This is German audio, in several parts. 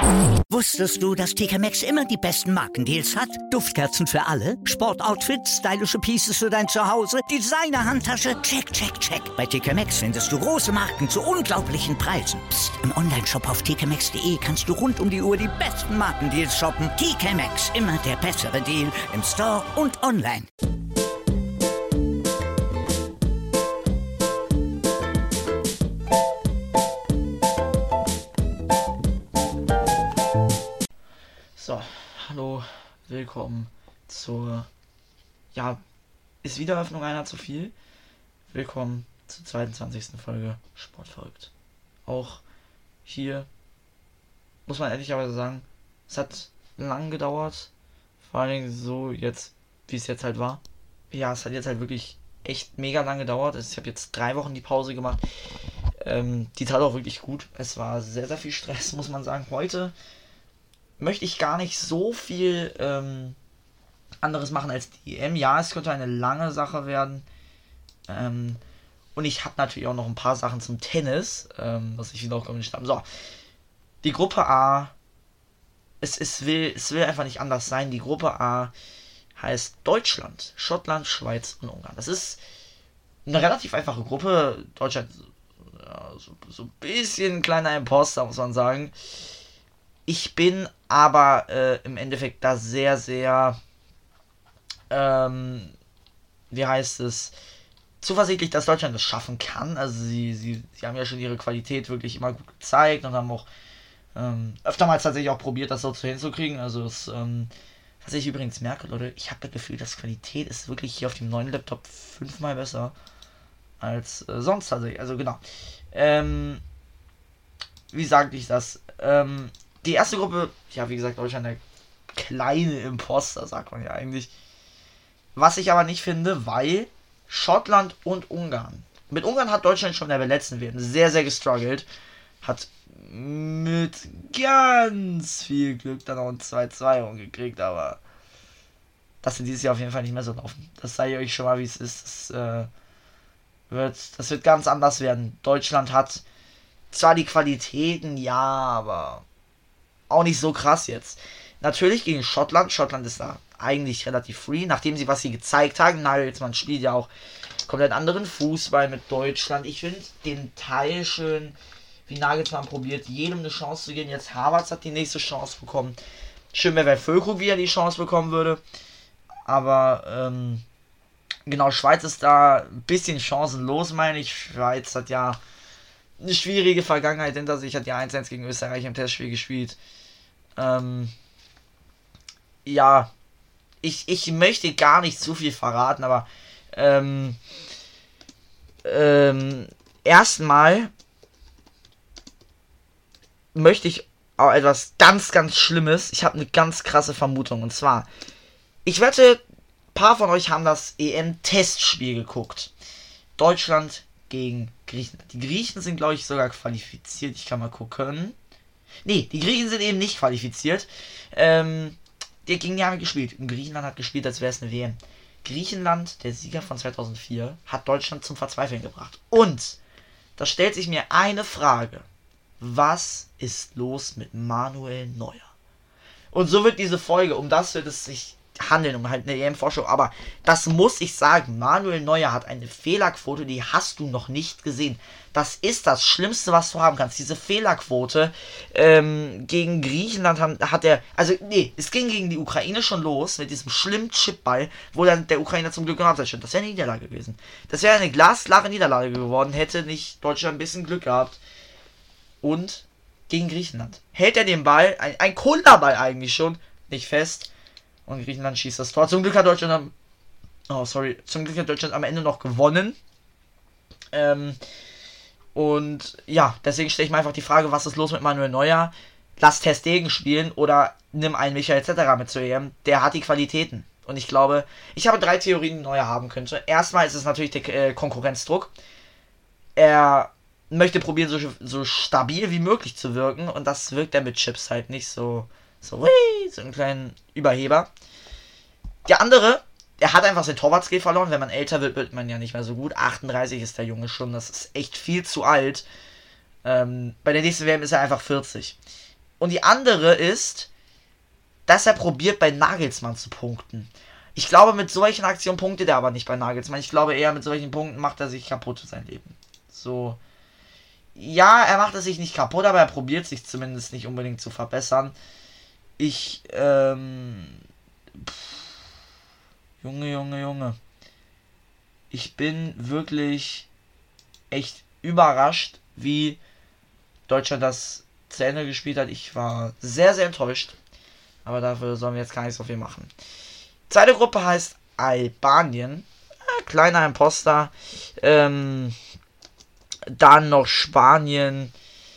Wusstest du, dass TK Maxx immer die besten Markendeals hat? Duftkerzen für alle, Sportoutfits, stylische Pieces für dein Zuhause, Designer-Handtasche, check, check, check. Bei TK Maxx findest du große Marken zu unglaublichen Preisen. Psst. Im Onlineshop auf tkmaxx.de kannst du rund um die Uhr die besten Markendeals shoppen. TK Maxx, immer der bessere Deal im Store und online. So, hallo, willkommen zur, ist Wiedereröffnung einer zu viel? Willkommen zur 22. Folge Sportverrückt. Auch hier muss man ehrlicherweise sagen, es hat lang gedauert, vor allen Dingen so jetzt, wie es jetzt halt war. Ja, es hat jetzt halt wirklich echt mega lang gedauert. Ich habe jetzt 3 Wochen die Pause gemacht. Die tat auch wirklich gut. Es war sehr, sehr viel Stress, muss man sagen. Heute möchte ich gar nicht so viel anderes machen als die EM. Ja, es könnte eine lange Sache werden. Und ich habe natürlich auch noch ein paar Sachen zum Tennis, was ich wieder auch gewünscht habe. So, die Gruppe A, es will einfach nicht anders sein. Die Gruppe A heißt Deutschland, Schottland, Schweiz und Ungarn. Das ist eine relativ einfache Gruppe. Deutschland, ja, so ein bisschen kleiner Imposter, muss man sagen. Ich bin aber im Endeffekt da sehr, sehr, zuversichtlich, dass Deutschland das schaffen kann. Also sie haben ja schon ihre Qualität wirklich immer gut gezeigt und haben auch öftermals tatsächlich auch probiert, das so hinzukriegen. Also was ich übrigens merke, Leute, ich habe das Gefühl, dass Qualität ist wirklich hier auf dem neuen Laptop 5-mal besser als sonst tatsächlich. Also genau. Wie sagte ich das? Die erste Gruppe, ja, wie gesagt, Deutschland, der kleine Imposter, sagt man ja eigentlich. Was ich aber nicht finde, weil Schottland und Ungarn. Mit Ungarn hat Deutschland schon in der letzten WM sehr, sehr gestruggelt. Hat mit ganz viel Glück dann auch ein 2-2 umgekriegt, aber das wird dieses Jahr auf jeden Fall nicht mehr so laufen. Das sage ich euch schon mal, wie es ist. Das wird ganz anders werden. Deutschland hat zwar die Qualitäten, ja, aber auch nicht so krass jetzt. Natürlich gegen Schottland. Schottland ist da eigentlich relativ free, nachdem was sie gezeigt haben. Nagelsmann spielt ja auch komplett anderen Fußball mit Deutschland. Ich finde den Teil schön, wie Nagelsmann probiert, jedem eine Chance zu geben. Jetzt Havertz hat die nächste Chance bekommen. Schön wäre, wenn Füllkrug wieder die Chance bekommen würde. Aber, genau, Schweiz ist da ein bisschen chancenlos, meine ich. Schweiz hat ja eine schwierige Vergangenheit hinter sich, hat ja 1-1 gegen Österreich im Testspiel gespielt. Ja, ich möchte gar nicht zu viel verraten, aber erstmal möchte ich auch etwas ganz, ganz Schlimmes. Ich habe eine ganz krasse Vermutung, und zwar, ich wette, ein paar von euch haben das EM-Testspiel geguckt. Deutschland gegen Griechenland. Die Griechen sind, glaube ich, sogar qualifiziert. Ich kann mal gucken. Nee, die Griechen sind eben nicht qualifiziert. Gegen die haben gespielt. Und Griechenland hat gespielt, als wäre es eine WM. Griechenland, der Sieger von 2004, hat Deutschland zum Verzweifeln gebracht. Und da stellt sich mir eine Frage. Was ist los mit Manuel Neuer? Und so wird diese Folge, um das wird es sich handeln, um halt eine EM-Vorschau. Aber das muss ich sagen, Manuel Neuer hat eine Fehlerquote, die hast du noch nicht gesehen. Das ist das Schlimmste, was du haben kannst. Diese Fehlerquote gegen Griechenland es ging gegen die Ukraine schon los mit diesem schlimmen Chipball, wo dann der Ukrainer zum Glück gehabt hat. Das wäre eine Niederlage gewesen. Das wäre eine glasklare Niederlage geworden, hätte nicht Deutschland ein bisschen Glück gehabt. Und gegen Griechenland hält er den Ball, ein Kunderball eigentlich schon, nicht fest. Und Griechenland schießt das Tor. Zum Glück hat Deutschland am Ende noch gewonnen. Und ja, deswegen stelle ich mir einfach die Frage, was ist los mit Manuel Neuer? Lass Ter Stegen spielen oder nimm einen Michael etc. mit zur EM. Der hat die Qualitäten. Und ich glaube, ich habe 3 Theorien, die Neuer haben könnte. Erstmal ist es natürlich der Konkurrenzdruck. Er möchte probieren, so stabil wie möglich zu wirken. Und das wirkt er mit Chips halt nicht so einen kleinen Überheber. Der andere, er hat einfach sein Torwartskill verloren. Wenn man älter wird man ja nicht mehr so gut. 38 ist der Junge schon, das ist echt viel zu alt. Bei der nächsten WM ist er einfach 40. Und die andere ist, dass er probiert, bei Nagelsmann zu punkten. Ich glaube, mit solchen Aktionen punktet er aber nicht bei Nagelsmann. Ich glaube eher, mit solchen Punkten macht er sich kaputt für sein Leben. So. Ja, er macht es sich nicht kaputt, aber er probiert sich zumindest nicht unbedingt zu verbessern. Junge. Ich bin wirklich echt überrascht, wie Deutschland das zu Ende gespielt hat. Ich war sehr, sehr enttäuscht. Aber dafür sollen wir jetzt gar nicht so viel machen. Zweite Gruppe heißt Albanien. Kleiner Imposter. Dann noch Spanien,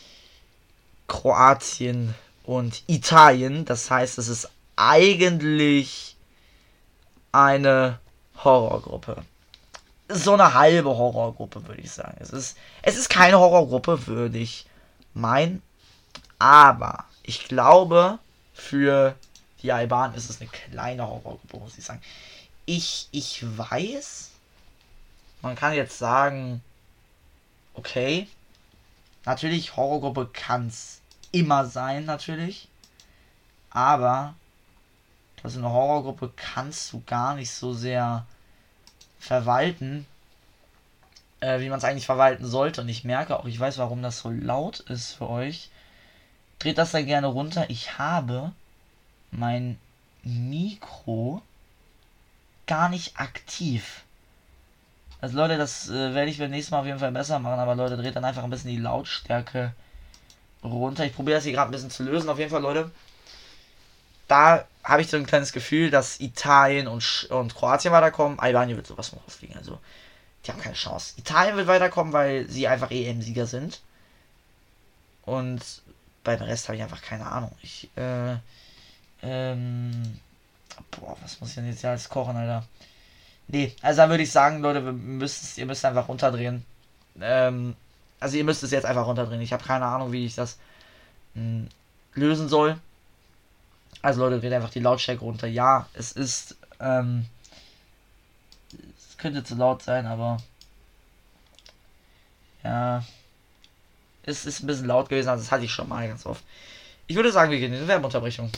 Kroatien und Italien. Das heißt, es ist eigentlich eine Horrorgruppe. So eine halbe Horrorgruppe, würde ich sagen. Es ist keine Horrorgruppe, würde ich meinen. Aber ich glaube, für die Albanen ist es eine kleine Horrorgruppe, muss ich sagen. Ich weiß, man kann jetzt sagen, okay, natürlich, Horrorgruppe kann es immer sein, natürlich. Aber das in einer Horrorgruppe kannst du gar nicht so sehr verwalten, wie man es eigentlich verwalten sollte. Und ich merke auch, ich weiß, warum das so laut ist für euch. Dreht das dann gerne runter. Ich habe mein Mikro gar nicht aktiv. Also Leute, das werde ich beim nächsten Mal auf jeden Fall besser machen. Aber Leute, dreht dann einfach ein bisschen die Lautstärke runter. Ich probiere das hier gerade ein bisschen zu lösen. Auf jeden Fall, Leute. Da habe ich so ein kleines Gefühl, dass Italien und Kroatien weiterkommen. Albanien wird sowas von rausfliegen. Also, die haben keine Chance. Italien wird weiterkommen, weil sie einfach EM-Sieger sind. Und bei dem Rest habe ich einfach keine Ahnung. Was muss ich denn jetzt hier alles kochen, Alter? Nee, also da würde ich sagen, Leute, ihr müsst einfach runterdrehen. Also ihr müsst es jetzt einfach runterdrehen. Ich habe keine Ahnung, wie ich das lösen soll. Also Leute, dreht einfach die Lautstärke runter. Ja, es ist, es könnte zu laut sein, aber ja, es ist ein bisschen laut gewesen, also das hatte ich schon mal ganz oft. Ich würde sagen, wir gehen in die Werbeunterbrechung.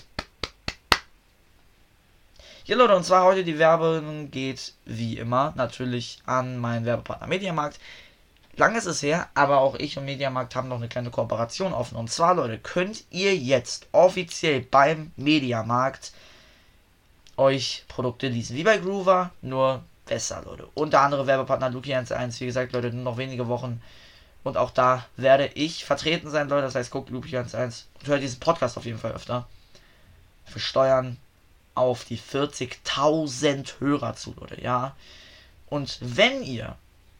Ja Leute, und zwar heute die Werbung geht wie immer natürlich an meinen Werbepartner Mediamarkt. Lange ist es her, aber auch ich und Mediamarkt haben noch eine kleine Kooperation offen. Und zwar, Leute, könnt ihr jetzt offiziell beim Mediamarkt euch Produkte leasen. Wie bei Groover, nur besser, Leute. Unter anderem Werbepartner Luki11, wie gesagt, Leute, nur noch wenige Wochen. Und auch da werde ich vertreten sein, Leute. Das heißt, guckt Luki11 und hört diesen Podcast auf jeden Fall öfter. Wir steuern auf die 40.000 Hörer zu, Leute, ja. Und wenn ihr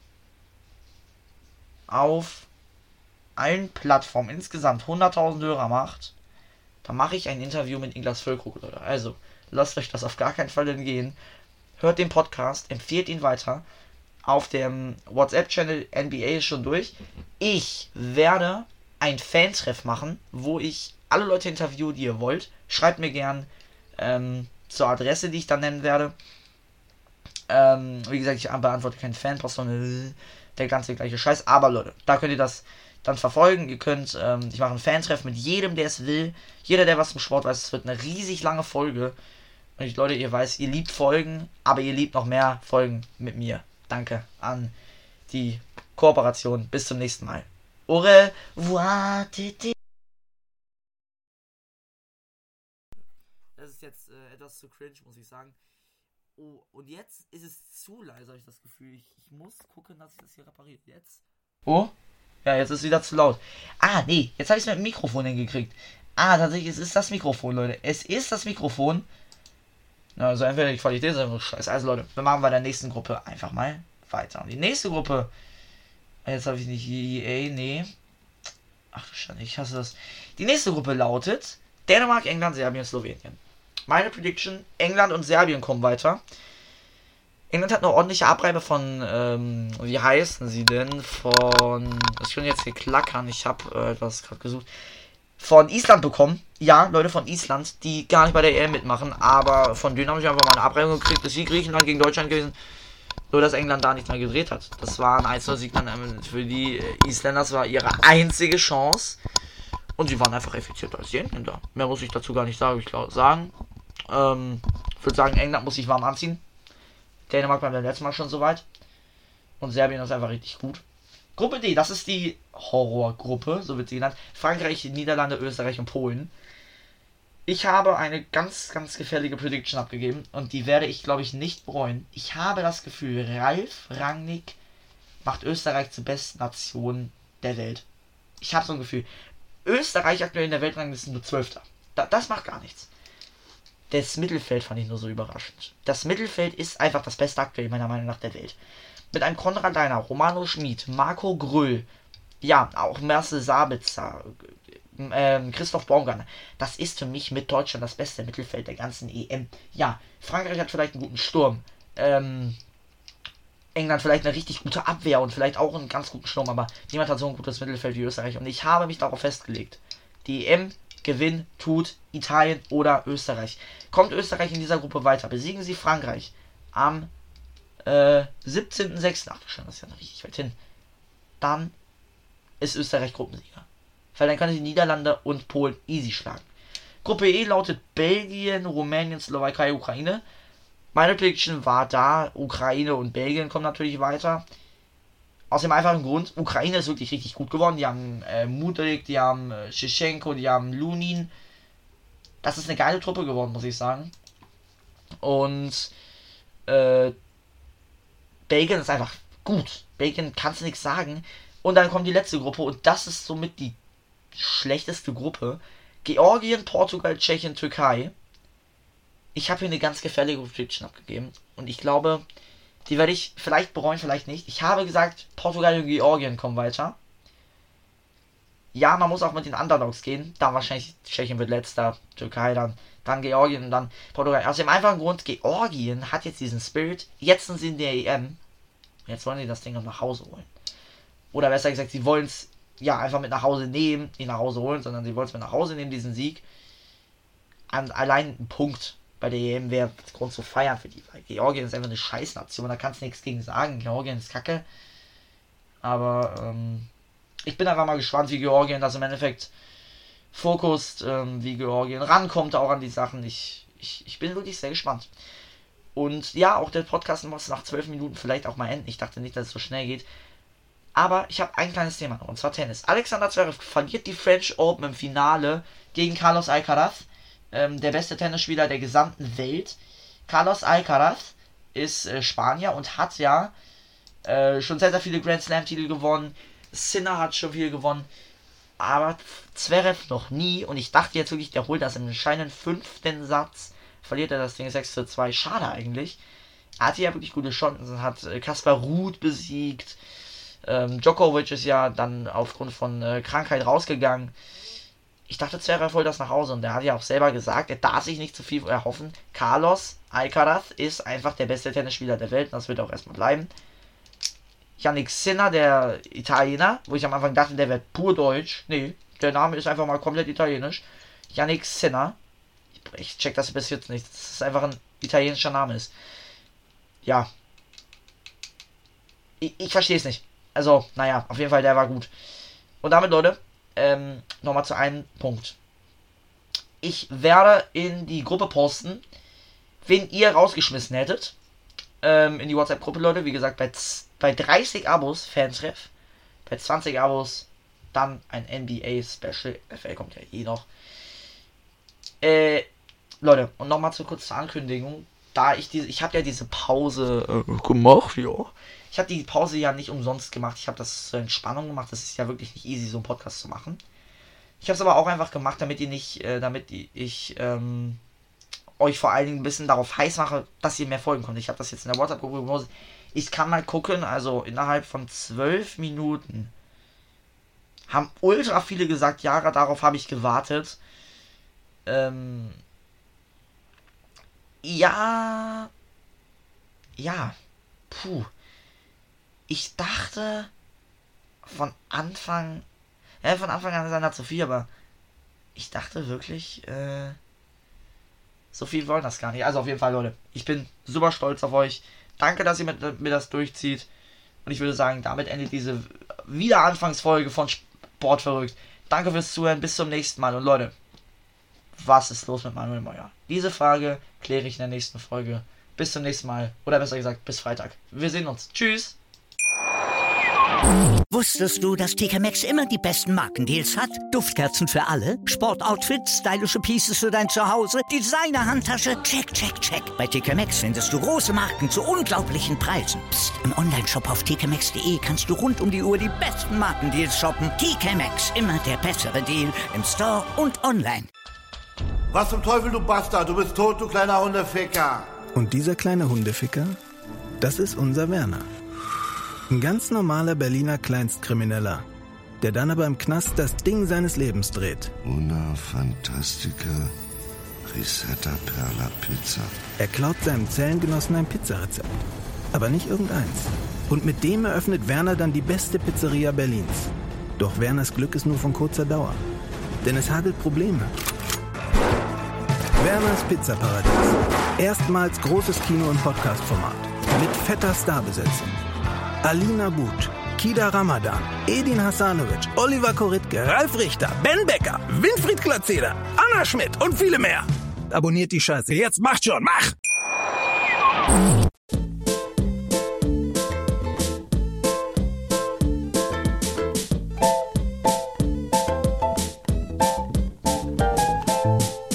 auf allen Plattformen insgesamt 100.000 Hörer macht, dann mache ich ein Interview mit Niklas Füllkrug, Leute. Also, lasst euch das auf gar keinen Fall entgehen. Hört den Podcast, empfehlt ihn weiter. Auf dem WhatsApp-Channel NBA ist schon durch. Ich werde ein Fan-Treff machen, wo ich alle Leute interviewe, die ihr wollt. Schreibt mir gern zur Adresse, die ich dann nennen werde. Wie gesagt, ich beantworte keinen Fanpost, sondern der ganze gleiche Scheiß. Aber Leute, da könnt ihr das dann verfolgen. Ihr könnt, ich mache ein Fan-Treff mit jedem, der es will. Jeder, der was zum Sport weiß. Es wird eine riesig lange Folge. Und Leute, ihr weißt, ihr liebt Folgen, aber ihr liebt noch mehr Folgen mit mir. Danke an die Kooperation. Bis zum nächsten Mal. Au revoir. Das ist jetzt etwas zu cringe, muss ich sagen. Oh, und jetzt ist es zu leise, habe ich das Gefühl. Ich muss gucken, dass ich das hier repariere. Jetzt. Oh? Ja, jetzt ist es wieder zu laut. Ah, nee, jetzt habe ich es mit dem Mikrofon hingekriegt. Ah, tatsächlich, es ist das Mikrofon, Leute. Es ist das Mikrofon. Also entweder die Qualität ist einfach scheiße. Also Leute, wir machen bei der nächsten Gruppe einfach mal weiter. Und die nächste Gruppe. Jetzt habe ich nicht EA, nee. Ach du Schande, ich hasse das. Die nächste Gruppe lautet Dänemark, England, Serbien, Slowenien. Meine Prediction, England und Serbien kommen weiter. England hat eine ordentliche Abreibe von, wie heißen sie denn? Von, ich kann jetzt hier klackern, ich habe etwas gerade gesucht. Von Island bekommen. Ja, Leute von Island, die gar nicht bei der EM mitmachen, aber von denen habe ich einfach mal eine Abreibung gekriegt. Das ist wie Griechenland gegen Deutschland gewesen. Nur, dass England da nicht mehr gedreht hat. Das war ein 1-0-Sieg dann für die Isländer. Das war ihre einzige Chance. Und sie waren einfach effizienter als die Engländer. Mehr muss ich dazu gar nicht sagen. Ich würde sagen, England muss sich warm anziehen. Dänemark war beim letzten Mal schon soweit. Und Serbien ist einfach richtig gut. Gruppe D, das ist die Horrorgruppe, so wird sie genannt. Frankreich, Niederlande, Österreich und Polen. Ich habe eine ganz, ganz gefährliche Prediction abgegeben. Und die werde ich, glaube ich, nicht bereuen. Ich habe das Gefühl, Ralf Rangnick macht Österreich zur besten Nation der Welt. Ich habe so ein Gefühl. Österreich aktuell in der Weltrangliste nur 12. Das macht gar nichts. Das Mittelfeld fand ich nur so überraschend. Das Mittelfeld ist einfach das Beste aktuell meiner Meinung nach der Welt. Mit einem Konrad Leiner, Romano Schmid, Marco Gröll, ja, auch Marcel Sabitzer, Christoph Baumgartner. Das ist für mich mit Deutschland das beste Mittelfeld der ganzen EM. Ja, Frankreich hat vielleicht einen guten Sturm. England vielleicht eine richtig gute Abwehr und vielleicht auch einen ganz guten Sturm, aber niemand hat so ein gutes Mittelfeld wie Österreich. Und ich habe mich darauf festgelegt. Die EM gewinnen tut Italien oder Österreich. Kommt Österreich in dieser Gruppe weiter, besiegen sie Frankreich am 17.06. Ach du Scheiße, das ist ja noch richtig weit hin. Dann ist Österreich Gruppensieger. Weil dann können sie Niederlande und Polen easy schlagen. Gruppe E lautet Belgien, Rumänien, Slowakei, Ukraine. Meine Prediction war da, Ukraine und Belgien kommen natürlich weiter. Aus dem einfachen Grund, Ukraine ist wirklich richtig gut geworden. Die haben Mudryk, die haben Shevchenko, die haben Lunin. Das ist eine geile Truppe geworden, muss ich sagen. Und Belgien ist einfach gut. Belgien kannst du nichts sagen. Und dann kommt die letzte Gruppe und das ist somit die schlechteste Gruppe. Georgien, Portugal, Tschechien, Türkei. Ich habe hier eine ganz gefährliche Prediction abgegeben. Und ich glaube, die werde ich vielleicht bereuen, vielleicht nicht. Ich habe gesagt, Portugal und Georgien kommen weiter. Ja, man muss auch mit den Underdogs gehen. Dann wahrscheinlich Tschechien wird letzter, Türkei dann Georgien und dann Portugal. Aus dem einfachen Grund, Georgien hat jetzt diesen Spirit. Jetzt sind sie in der EM. Jetzt wollen sie das Ding noch nach Hause holen. Oder besser gesagt, sie wollen es ja einfach mit nach Hause nehmen. Nicht nach Hause holen, sondern sie wollen es mit nach Hause nehmen, diesen Sieg. Und allein ein Punkt bei der EM wäre Grund zu feiern für die. Weil Georgien ist einfach eine Scheißnation, da kannst du nichts gegen sagen. Georgien ist kacke. Aber ich bin einfach mal gespannt, wie Georgien das im Endeffekt fokust, wie Georgien rankommt auch an die Sachen. Ich bin wirklich sehr gespannt. Und ja, auch der Podcast muss nach 12 Minuten vielleicht auch mal enden. Ich dachte nicht, dass es so schnell geht. Aber ich habe ein kleines Thema noch, und zwar Tennis. Alexander Zverev verliert die French Open im Finale gegen Carlos Alcaraz. Der beste Tennisspieler der gesamten Welt. Carlos Alcaraz ist Spanier und hat ja schon sehr, sehr viele Grand Slam Titel gewonnen. Sinner hat schon viel gewonnen. Aber Zverev noch nie. Und ich dachte jetzt wirklich, der holt das im entscheidenden 5. Satz. Verliert er das Ding 6:2. Schade eigentlich. Er hatte ja wirklich gute Chancen. Hat Kaspar Ruud besiegt. Djokovic ist ja dann aufgrund von Krankheit rausgegangen. Ich dachte, Zverev holt das nach Hause. Und der hat ja auch selber gesagt, er darf sich nicht zu viel erhoffen. Carlos Alcaraz ist einfach der beste Tennisspieler der Welt. Und das wird auch erstmal bleiben. Jannik Sinner, der Italiener, wo ich am Anfang dachte, der wäre pur deutsch. Nee, der Name ist einfach mal komplett italienisch. Jannik Sinner. Ich check das bis jetzt nicht. Das ist einfach ein italienischer Name ist. Ja. Ich verstehe es nicht. Also, naja, auf jeden Fall, der war gut. Und damit, Leute, nochmal zu einem Punkt. Ich werde in die Gruppe posten, wen ihr rausgeschmissen hättet. In die WhatsApp-Gruppe, Leute. Wie gesagt, bei 30 Abos, Fantreff. Bei 20 Abos, dann ein NBA-Special. FL kommt ja eh noch. Leute, und nochmal kurz zur Ankündigung. Da ich habe ja diese Pause gemacht, ja. Ich habe die Pause ja nicht umsonst gemacht. Ich habe das zur Entspannung gemacht. Das ist ja wirklich nicht easy, so einen Podcast zu machen. Ich habe es aber auch einfach gemacht, damit ich euch vor allen Dingen ein bisschen darauf heiß mache, dass ihr mehr folgen könnt. Ich habe das jetzt in der WhatsApp-Gruppe gepostet. Ich kann mal gucken, also innerhalb von 12 Minuten haben ultra viele gesagt, ja, darauf habe ich gewartet. Ja, puh. Ich dachte von Anfang an ist einer zu viel, aber ich dachte wirklich, so viel wollen das gar nicht. Also auf jeden Fall, Leute, ich bin super stolz auf euch. Danke, dass ihr mir das durchzieht. Und ich würde sagen, damit endet diese Wiederanfangsfolge von Sportverrückt. Danke fürs Zuhören, bis zum nächsten Mal. Und Leute, was ist los mit Manuel Neuer? Diese Frage kläre ich in der nächsten Folge. Bis zum nächsten Mal. Oder besser gesagt, bis Freitag. Wir sehen uns. Tschüss. Wusstest du, dass TK Maxx immer die besten Markendeals hat? Duftkerzen für alle, Sportoutfits, stylische Pieces für dein Zuhause, Designer-Handtasche, check, check, check. Bei TK Maxx findest du große Marken zu unglaublichen Preisen. Psst. Im Onlineshop auf tkmaxx.de kannst du rund um die Uhr die besten Markendeals shoppen. TK Maxx, immer der bessere Deal im Store und online. Was zum Teufel, du Bastard? Du bist tot, du kleiner Hundeficker. Und dieser kleine Hundeficker, das ist unser Werner. Ein ganz normaler Berliner Kleinstkrimineller, der dann aber im Knast das Ding seines Lebens dreht. Una Fantastica Risetta Perla Pizza. Er klaut seinem Zellengenossen ein Pizzarezept, aber nicht irgendeins. Und mit dem eröffnet Werner dann die beste Pizzeria Berlins. Doch Werners Glück ist nur von kurzer Dauer, denn es hagelt Probleme. Werners Pizzaparadies. Erstmals großes Kino- und Podcast-Format. Mit fetter Starbesetzung. Alina But, Kida Ramadan, Edin Hasanovic, Oliver Koritke, Ralf Richter, Ben Becker, Winfried Glatzeder, Anna Schmidt und viele mehr. Abonniert die Scheiße. Jetzt macht schon, mach!